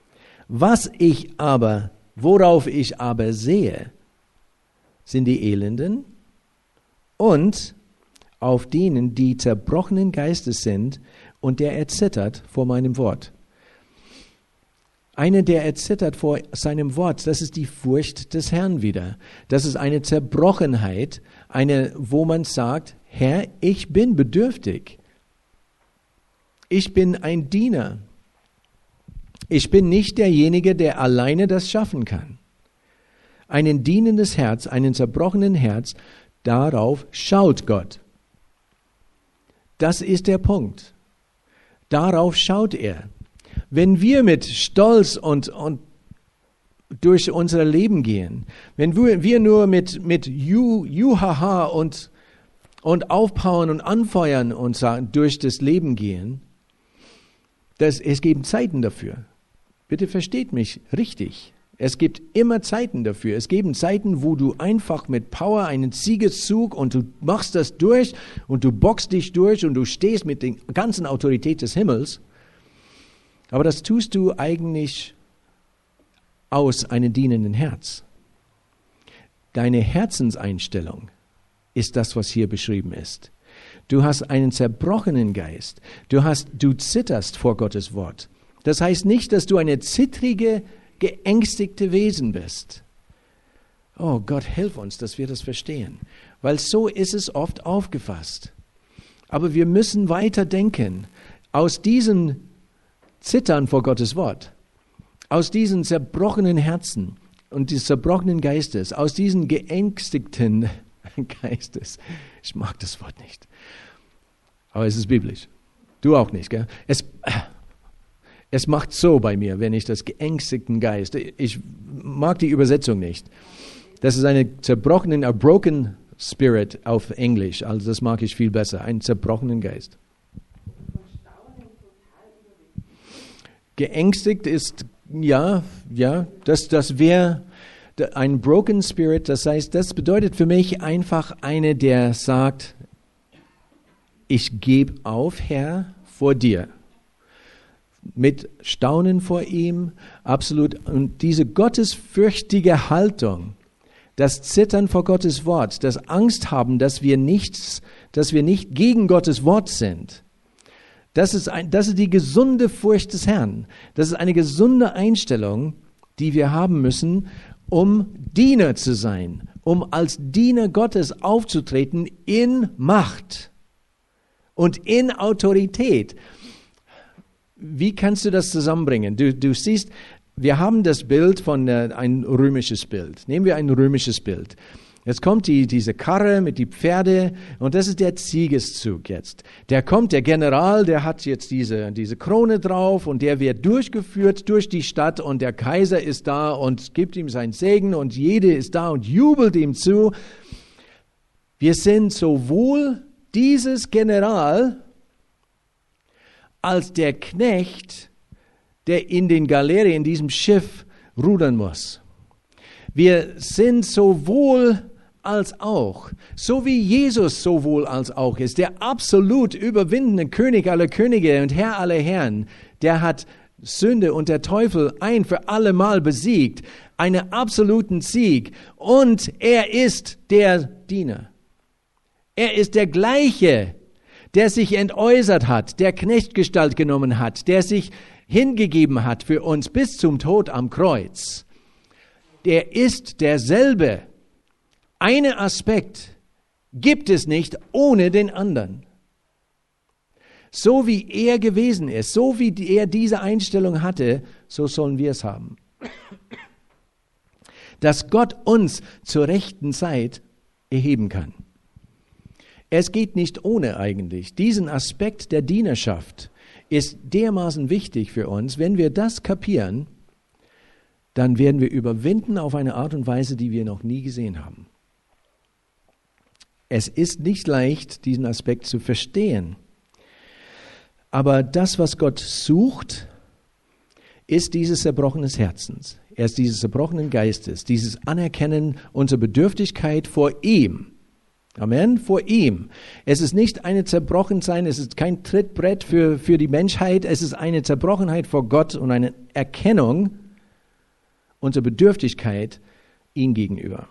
Worauf ich aber sehe, sind die Elenden und auf denen, die zerbrochenen Geistes sind und der erzittert vor meinem Wort. Einer, der erzittert vor seinem Wort, das ist die Furcht des Herrn wieder. Das ist eine Zerbrochenheit, wo man sagt, Herr, ich bin bedürftig. Ich bin ein Diener. Ich bin nicht derjenige, der alleine das schaffen kann. Ein dienendes Herz, einen zerbrochenen Herz, darauf schaut Gott. Das ist der Punkt. Darauf schaut er. Wenn wir mit Stolz und durch unser Leben gehen, wenn wir nur mit Juhaha und aufpowern und anfeuern und sagen, durch das Leben gehen, es gibt Zeiten dafür. Bitte versteht mich richtig. Es gibt immer Zeiten dafür. Es gibt Zeiten, wo du einfach mit Power einen Siegeszug und du machst das durch und du boxst dich durch und du stehst mit der ganzen Autorität des Himmels. Aber das tust du eigentlich aus einem dienenden Herz. Deine Herzenseinstellung ist das, was hier beschrieben ist. Du hast einen zerbrochenen Geist. Du zitterst vor Gottes Wort. Das heißt nicht, dass du eine zittrige, geängstigte Wesen bist. Oh Gott, hilf uns, dass wir das verstehen. Weil so ist es oft aufgefasst. Aber wir müssen weiter denken. Aus diesem Zittern vor Gottes Wort, aus diesen zerbrochenen Herzen und des zerbrochenen Geistes, aus diesen geängstigten Geistes. Ich mag das Wort nicht. Aber es ist biblisch. Du auch nicht, gell? Es macht so bei mir, wenn ich das geängstigten Geist, ich mag die Übersetzung nicht. Das ist eine a broken spirit auf Englisch, also das mag ich viel besser, einen zerbrochenen Geist. Geängstigt ist, das wäre ein broken spirit, das heißt, das bedeutet für mich einfach eine, der sagt, ich gebe auf, Herr, vor dir. Mit Staunen vor ihm, absolut. Und diese gottesfürchtige Haltung, das Zittern vor Gottes Wort, das Angst haben, dass wir nicht gegen Gottes Wort sind, das ist die gesunde Furcht des Herrn. Das ist eine gesunde Einstellung, die wir haben müssen, um Diener zu sein, um als Diener Gottes aufzutreten in Macht und in Autorität. Wie kannst du das zusammenbringen? Du siehst, wir haben das Bild von ein römisches Bild. Nehmen wir ein römisches Bild. Jetzt kommt diese Karre mit die Pferde und das ist der Siegeszug jetzt. Der General, der hat jetzt diese Krone drauf und der wird durchgeführt durch die Stadt und der Kaiser ist da und gibt ihm seinen Segen und jede ist da und jubelt ihm zu. Wir sind sowohl dieses General als der Knecht, der in den Galeere, in diesem Schiff rudern muss. Wir sind sowohl als auch, so wie Jesus sowohl als auch ist, der absolut überwindende König aller Könige und Herr aller Herren, der hat Sünde und der Teufel ein für alle Mal besiegt, einen absoluten Sieg, und er ist der Diener. Er ist der Gleiche, der sich entäußert hat, der Knechtgestalt genommen hat, der sich hingegeben hat für uns bis zum Tod am Kreuz. Der ist derselbe. Einen Aspekt gibt es nicht ohne den anderen. So wie er gewesen ist, so wie er diese Einstellung hatte, so sollen wir es haben. Dass Gott uns zur rechten Zeit erheben kann. Es geht nicht ohne eigentlich. Diesen Aspekt der Dienerschaft ist dermaßen wichtig für uns. Wenn wir das kapieren, dann werden wir überwinden auf eine Art und Weise, die wir noch nie gesehen haben. Es ist nicht leicht, diesen Aspekt zu verstehen. Aber das, was Gott sucht, ist dieses Zerbrochen des Herzens. Er ist dieses zerbrochenen Geistes, dieses Anerkennen unserer Bedürftigkeit vor ihm. Amen, vor ihm. Es ist nicht eine Zerbrochensein, es ist kein Trittbrett für die Menschheit, es ist eine Zerbrochenheit vor Gott und eine Erkennung unserer Bedürftigkeit ihm gegenüber.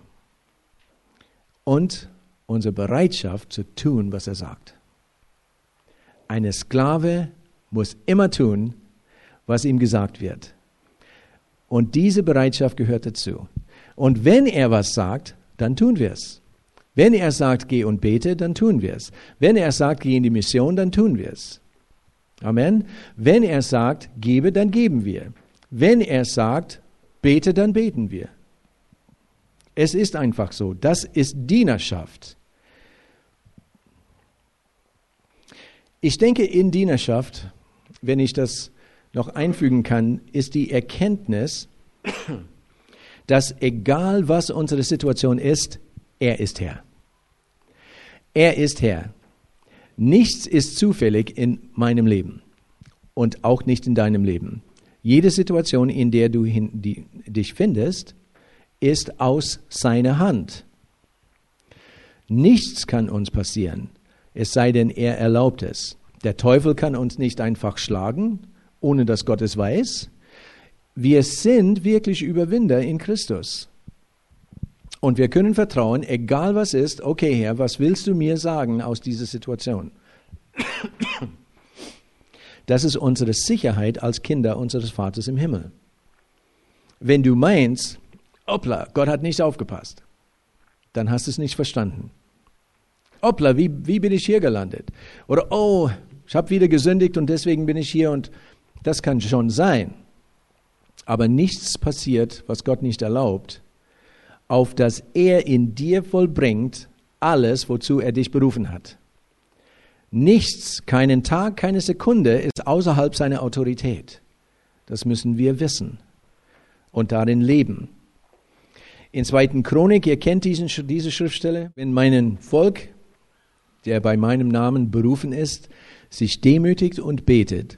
Und unsere Bereitschaft zu tun, was er sagt. Ein Sklave muss immer tun, was ihm gesagt wird. Und diese Bereitschaft gehört dazu. Und wenn er was sagt, dann tun wir es. Wenn er sagt, geh und bete, dann tun wir es. Wenn er sagt, geh in die Mission, dann tun wir es. Amen. Wenn er sagt, gebe, dann geben wir. Wenn er sagt, bete, dann beten wir. Es ist einfach so. Das ist Dienerschaft. Ich denke, in Dienerschaft, wenn ich das noch einfügen kann, ist die Erkenntnis, dass egal was unsere Situation ist, er ist Herr. Er ist Herr. Nichts ist zufällig in meinem Leben und auch nicht in deinem Leben. Jede Situation, in der du dich findest, ist aus seiner Hand. Nichts kann uns passieren, es sei denn, er erlaubt es. Der Teufel kann uns nicht einfach schlagen, ohne dass Gott es weiß. Wir sind wirklich Überwinder in Christus. Und wir können vertrauen, egal was ist, okay Herr, was willst du mir sagen aus dieser Situation? Das ist unsere Sicherheit als Kinder unseres Vaters im Himmel. Wenn du meinst, hoppla, Gott hat nicht aufgepasst, dann hast du es nicht verstanden. Hoppla, wie bin ich hier gelandet? Oder, oh, ich habe wieder gesündigt und deswegen bin ich hier, und das kann schon sein. Aber nichts passiert, was Gott nicht erlaubt, auf das er in dir vollbringt, alles, wozu er dich berufen hat. Nichts, keinen Tag, keine Sekunde ist außerhalb seiner Autorität. Das müssen wir wissen und darin leben. In 2. Chronik, ihr kennt diese Schriftstelle, wenn mein Volk, der bei meinem Namen berufen ist, sich demütigt und betet,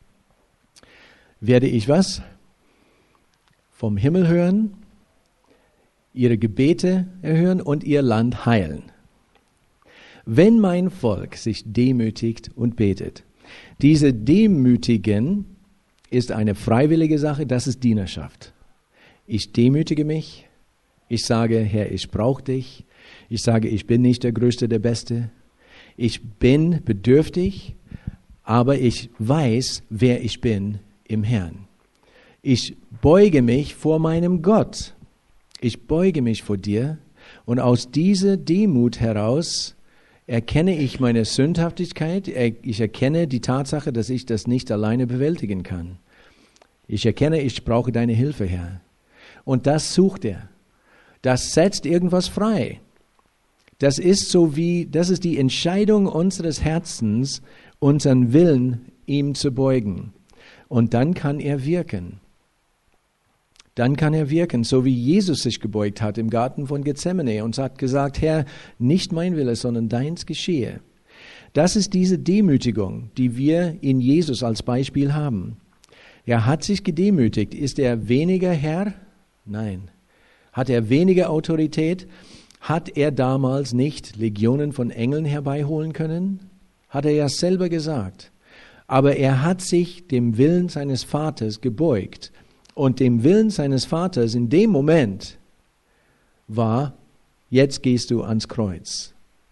werde ich was? Vom Himmel hören, ihre Gebete erhören und ihr Land heilen. Wenn mein Volk sich demütigt und betet. Diese Demütigen ist eine freiwillige Sache, das ist Dienerschaft. Ich demütige mich, ich sage, Herr, ich brauche dich, ich sage, ich bin nicht der Größte, der Beste, ich bin bedürftig, aber ich weiß, wer ich bin im Herrn. Ich beuge mich vor meinem Gott, ich beuge mich vor dir und aus dieser Demut heraus erkenne ich meine Sündhaftigkeit, ich erkenne die Tatsache, dass ich das nicht alleine bewältigen kann. Ich erkenne, ich brauche deine Hilfe, Herr. Und das sucht er. Das setzt irgendwas frei. Das ist die Entscheidung unseres Herzens, unseren Willen ihm zu beugen. Und dann kann er wirken. Dann kann er wirken, so wie Jesus sich gebeugt hat im Garten von Gethsemane und hat gesagt, Herr, nicht mein Wille, sondern deins geschehe. Das ist diese Demütigung, die wir in Jesus als Beispiel haben. Er hat sich gedemütigt. Ist er weniger Herr? Nein. Hat er weniger Autorität? Hat er damals nicht Legionen von Engeln herbeiholen können? Hat er ja selber gesagt. Aber er hat sich dem Willen seines Vaters gebeugt. Und dem Willen seines Vaters in dem Moment war, jetzt gehst du ans Kreuz,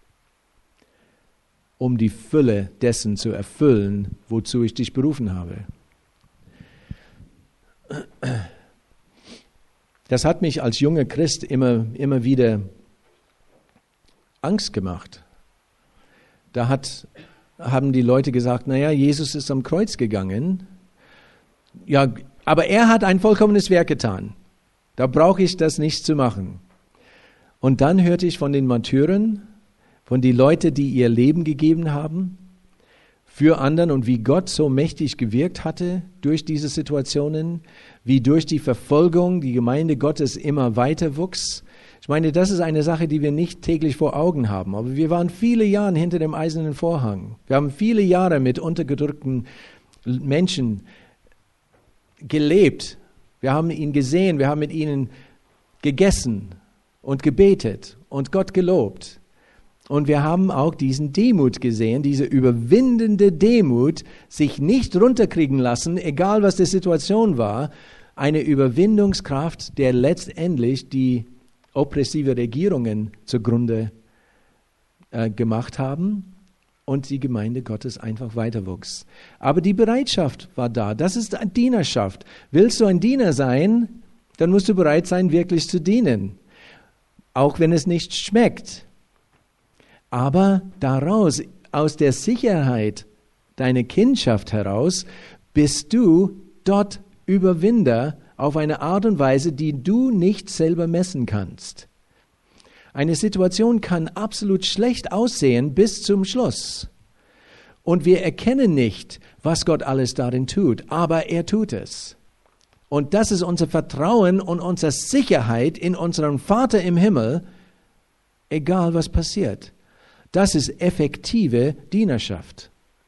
um die Fülle dessen zu erfüllen, wozu ich dich berufen habe. Das hat mich als junger Christ immer wieder Angst gemacht. Da haben die Leute gesagt, naja, Jesus ist am Kreuz gegangen. Ja, aber er hat ein vollkommenes Werk getan. Da brauche ich das nicht zu machen. Und dann hörte ich von den Martyren, von den Leuten, die ihr Leben gegeben haben für anderen und wie Gott so mächtig gewirkt hatte durch diese Situationen, wie durch die Verfolgung die Gemeinde Gottes immer weiter wuchs. Ich meine, das ist eine Sache, die wir nicht täglich vor Augen haben. Aber wir waren viele Jahre hinter dem eisernen Vorhang. Wir haben viele Jahre mit untergedrückten Menschen gelebt. Wir haben ihn gesehen, wir haben mit ihnen gegessen und gebetet und Gott gelobt. Und wir haben auch diesen Demut gesehen, diese überwindende Demut, sich nicht runterkriegen lassen, egal was die Situation war, eine Überwindungskraft, der letztendlich die oppressive Regierungen zugrunde gemacht haben. Und die Gemeinde Gottes einfach weiterwuchs. Aber die Bereitschaft war da. Das ist Dienerschaft. Willst du ein Diener sein, dann musst du bereit sein, wirklich zu dienen. Auch wenn es nicht schmeckt. Aber daraus, aus der Sicherheit deiner Kindschaft heraus, bist du dort Überwinder auf eine Art und Weise, die du nicht selber messen kannst. Eine Situation kann absolut schlecht aussehen bis zum Schluss. Und wir erkennen nicht, was Gott alles darin tut, aber er tut es. Und das ist unser Vertrauen und unsere Sicherheit in unserem Vater im Himmel, egal was passiert. Das ist effektive Dienerschaft.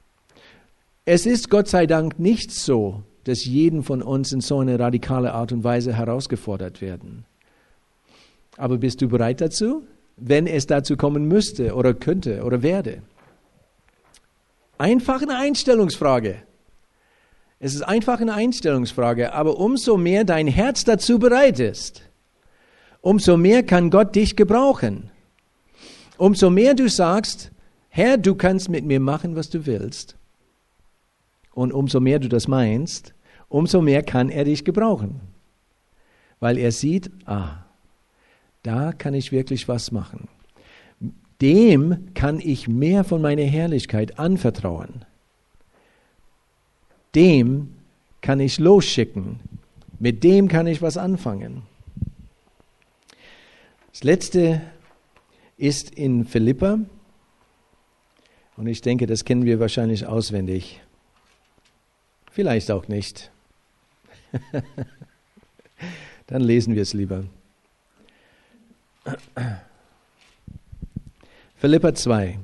Es ist Gott sei Dank nicht so, dass jeden von uns in so eine radikale Art und Weise herausgefordert werden. Aber bist du bereit dazu, wenn es dazu kommen müsste oder könnte oder werde? Einfach eine Einstellungsfrage. Es ist einfach eine Einstellungsfrage, aber umso mehr dein Herz dazu bereit ist, umso mehr kann Gott dich gebrauchen. Umso mehr du sagst, Herr, du kannst mit mir machen, was du willst. Und umso mehr du das meinst, umso mehr kann er dich gebrauchen. Weil er sieht, da kann ich wirklich was machen. Dem kann ich mehr von meiner Herrlichkeit anvertrauen. Dem kann ich losschicken. Mit dem kann ich was anfangen. Das Letzte ist in Philipper. Und ich denke, das kennen wir wahrscheinlich auswendig. Vielleicht auch nicht. Dann lesen wir es lieber. Philipper 2.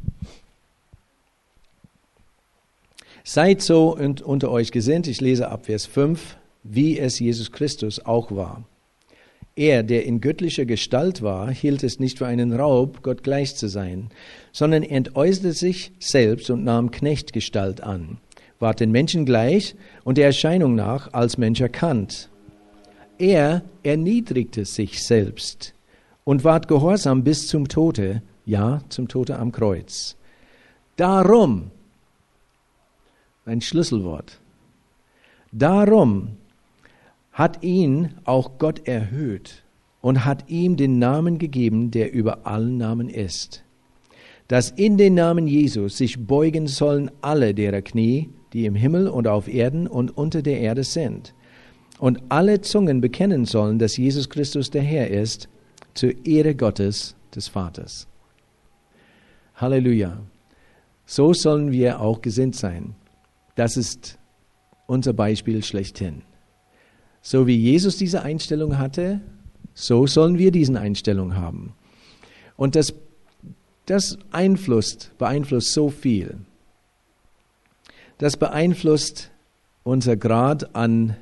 Seid so unter euch gesinnt, ich lese ab Vers 5, wie es Jesus Christus auch war. Er, der in göttlicher Gestalt war, hielt es nicht für einen Raub, Gott gleich zu sein, sondern entäußerte sich selbst und nahm Knechtgestalt an, ward den Menschen gleich und der Erscheinung nach als Mensch erkannt. Er erniedrigte sich selbst und ward gehorsam bis zum Tode, ja, zum Tode am Kreuz. Darum, ein Schlüsselwort, darum hat ihn auch Gott erhöht und hat ihm den Namen gegeben, der über allen Namen ist, dass in den Namen Jesus sich beugen sollen alle derer Knie, die im Himmel und auf Erden und unter der Erde sind, und alle Zungen bekennen sollen, dass Jesus Christus der Herr ist, zur Ehre Gottes, des Vaters. Halleluja. So sollen wir auch gesinnt sein. Das ist unser Beispiel schlechthin. So wie Jesus diese Einstellung hatte, so sollen wir diese Einstellung haben. Und das beeinflusst so viel. Das beeinflusst unser Grad an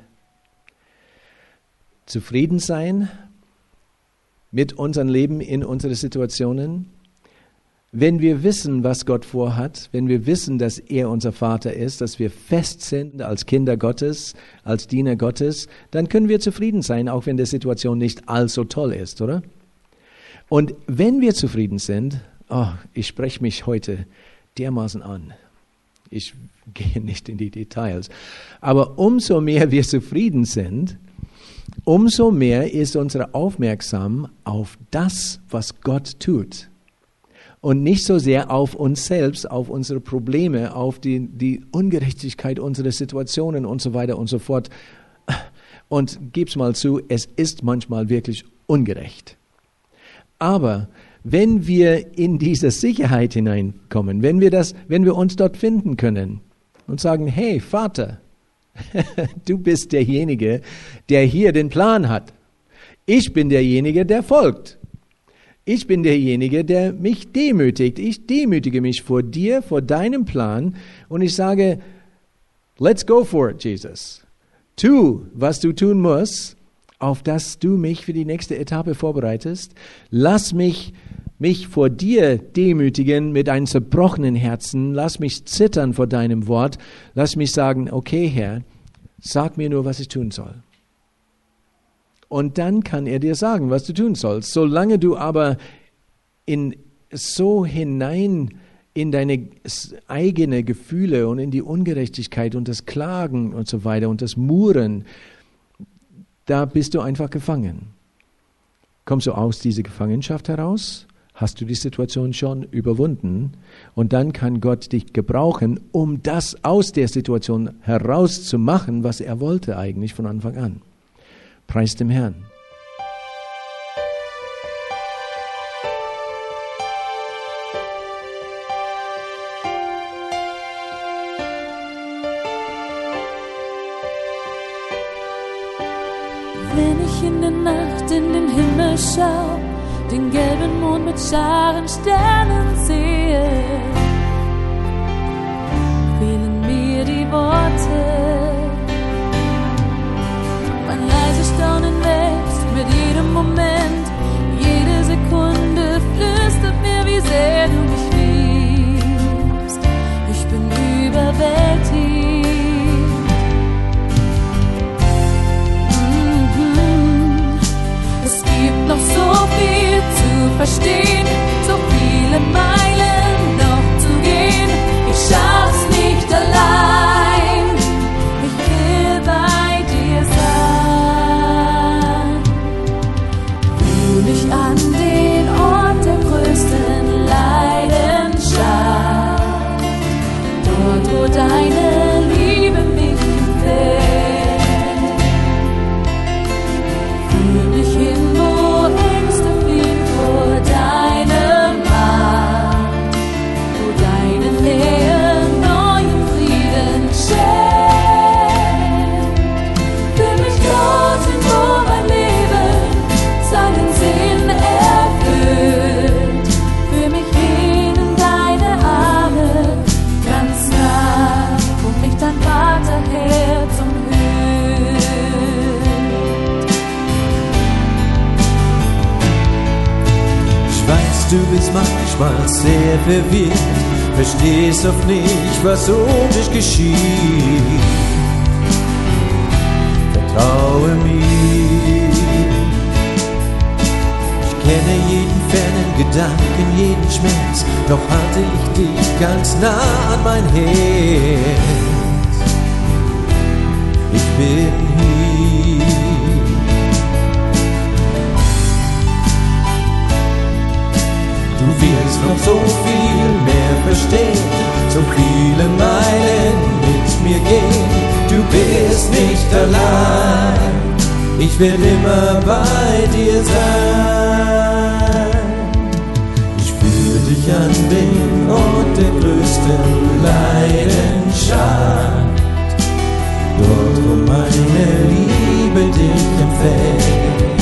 Zufriedensein mit unserem Leben in unseren Situationen. Wenn wir wissen, was Gott vorhat, wenn wir wissen, dass er unser Vater ist, dass wir fest sind als Kinder Gottes, als Diener Gottes, dann können wir zufrieden sein, auch wenn die Situation nicht allzu toll ist, oder? Und wenn wir zufrieden sind, ich spreche mich heute dermaßen an. Ich gehe nicht in die Details. Aber umso mehr wir zufrieden sind, umso mehr ist unsere Aufmerksamkeit auf das, was Gott tut. Und nicht so sehr auf uns selbst, auf unsere Probleme, auf die Ungerechtigkeit unserer Situationen und so weiter und so fort. Und gib's mal zu, es ist manchmal wirklich ungerecht. Aber wenn wir in diese Sicherheit hineinkommen, wenn wir uns dort finden können und sagen, hey Vater, du bist derjenige, der hier den Plan hat. Ich bin derjenige, der folgt. Ich bin derjenige, der mich demütigt. Ich demütige mich vor dir, vor deinem Plan und ich sage, let's go for it, Jesus. Tu, was du tun musst, auf dass du mich für die nächste Etappe vorbereitest. Lass mich vor dir demütigen mit einem zerbrochenen Herzen. Lass mich zittern vor deinem Wort. Lass mich sagen, okay Herr, sag mir nur, was ich tun soll. Und dann kann er dir sagen, was du tun sollst. Solange du aber hinein in deine eigenen Gefühle und in die Ungerechtigkeit und das Klagen und so weiter und das Murren, da bist du einfach gefangen. Kommst du aus dieser Gefangenschaft heraus? Hast du die Situation schon überwunden? Und dann kann Gott dich gebrauchen, um das aus der Situation herauszumachen, was er wollte eigentlich von Anfang an. Preis dem Herrn. Wenn ich in der Nacht in den Himmel schau, den gelben Mond mit Scharen Sternen sehe, fehlen mir die Worte. Mein leises Staunen wächst mit jedem Moment, jede Sekunde flüstert mir, wie sehr du mich liebst. Ich bin überwältigt. Es gibt noch so viel zu verstehen, so viele Meilen noch zu Vaterherz umhüllt. Ich weiß, du bist manchmal sehr verwirrt, verstehst oft nicht, was um dich geschieht. Vertraue mir. Ich kenne jeden fernen Gedanken, jeden Schmerz, doch halte ich dich ganz nah an mein Herz. Ich bin hier. Du wirst noch so viel mehr verstehen, so viele Meilen mit mir gehen. Du bist nicht allein, ich will immer bei dir sein. Ich führe dich an den Ort der größten Leidenschaft, dort wo meine Liebe dich empfängt.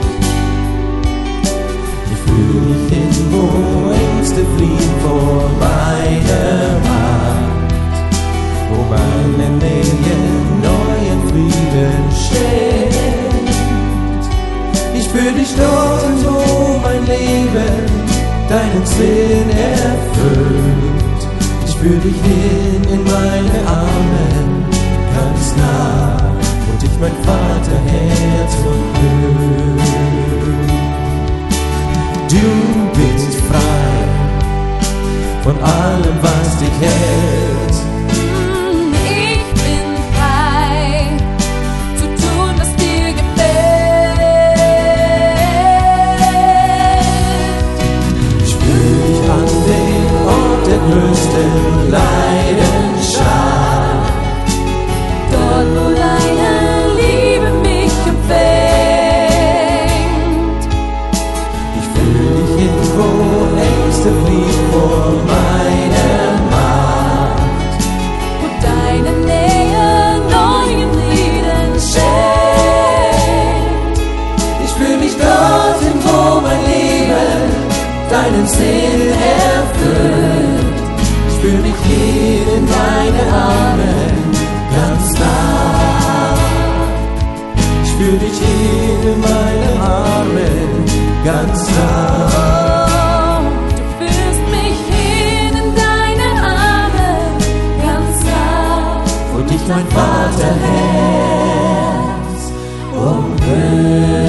Ich führe dich hin, wo Ängste fliehen vor meiner Macht, wo meine Nähe neuen Frieden schenkt. Ich führe dich dort, wo mein Leben deinen Sinn erfüllt. Ich führe dich hin in meine Arme, ganz nah, wo dich mein Vaterherz umhüllt. Du bist frei von allem, was dich hält. Ich bin frei, zu tun, was dir gefällt. Ich führe dich an den Ort der größten Leidenschaft, Dort, wo deine Liebe mich empfängt. ich führe dich hin, wo Ängste fliehen vor meiner Macht, Wo deine Nähe neuen Frieden schenkt. ich führe dich dorthin, wo mein Leben deinen Sinn erfüllt. Ich führe dich hin in deine Arme, ganz nah. Ich führe dich hin in meine Arme, ganz nah. Du führst mich hin in deine Arme, ganz nah. Wo dich mein Vaterherz umhüllt.